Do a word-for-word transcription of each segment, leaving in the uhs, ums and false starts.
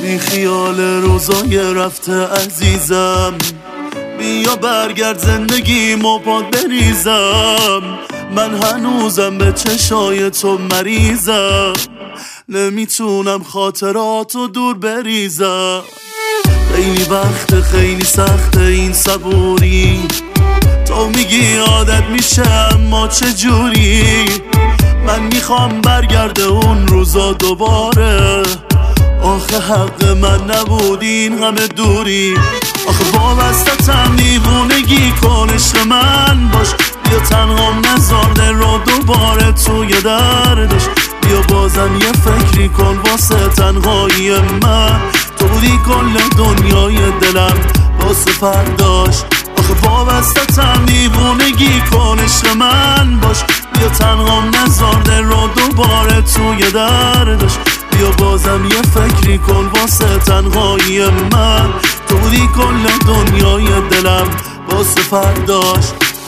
بی خیال روزای رفته عزیزم، بیا برگرد زندگیمو پاد بریزم. من هنوزم به چشای تو مریضم، نمیتونم خاطراتو دور بریزم. خیلی وقت خیلی سخته این صبوری، تو میگی عادت میشه اما چجوری؟ من میخوام برگرده اون روزا دوباره، آخه حق من نبود این همه دوری. آخه وابستتم دیوونگی کن عشق من باش، بیا تنهام نذار دل رو دوباره توی دردش. بیا بازم یه فکری کن واسه تنهایی من، تو بودی کل دنیای دلم واسه فرداش. آخه وابستتم دیوونگی کن عشق من باش، بیا تنهام نذار دل رو دوباره توی دردش. بیا بازم یه فکری کن واسه تنهایی من، تو بودی کل دنیای دلم واسه فرداش.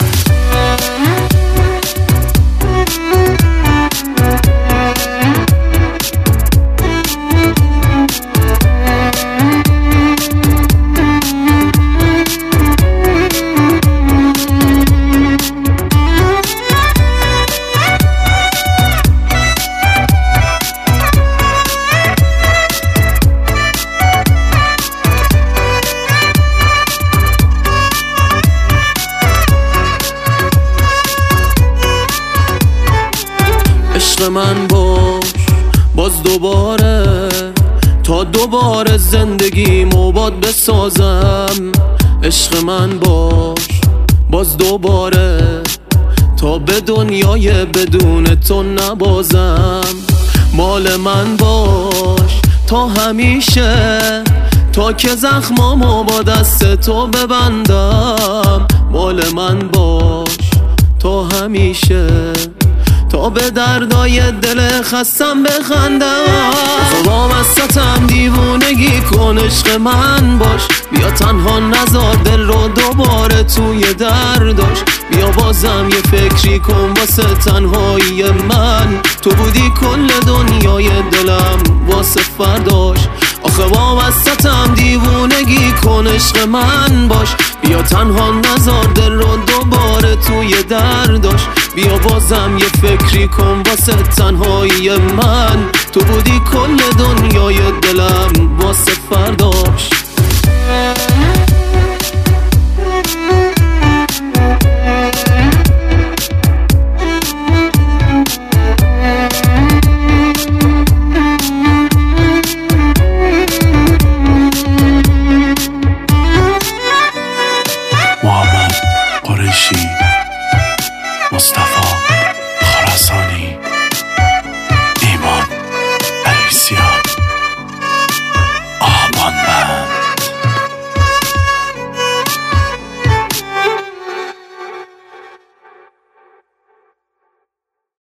عشق من باش باز دوباره، تا دوباره زندگیمو باد بسازم. عشق من باش باز دوباره، تا به دنیای بدون تو نبازم. مال من باش تا همیشه، تا که زخمامو با دست تو ببندم. مال من باش تا همیشه، تا به دردای دل خستم بخندم. وابستتم دیوونگی کن عشق من باش، بیا تنها نذار دل رو دوباره توی درداش. بیا بازم یه فکری کن واسه تنهایی من، تو بودی کل دنیای دلم واسه فرداش. آخه وابستتم دیوونگی کن عشق من باش، بیا تنها نذار دل رو دوباره توی درداش. بیا بازم یه فکری کن واسه تنهایی من، تو بودی کل دنیای دلم واسه فرداش.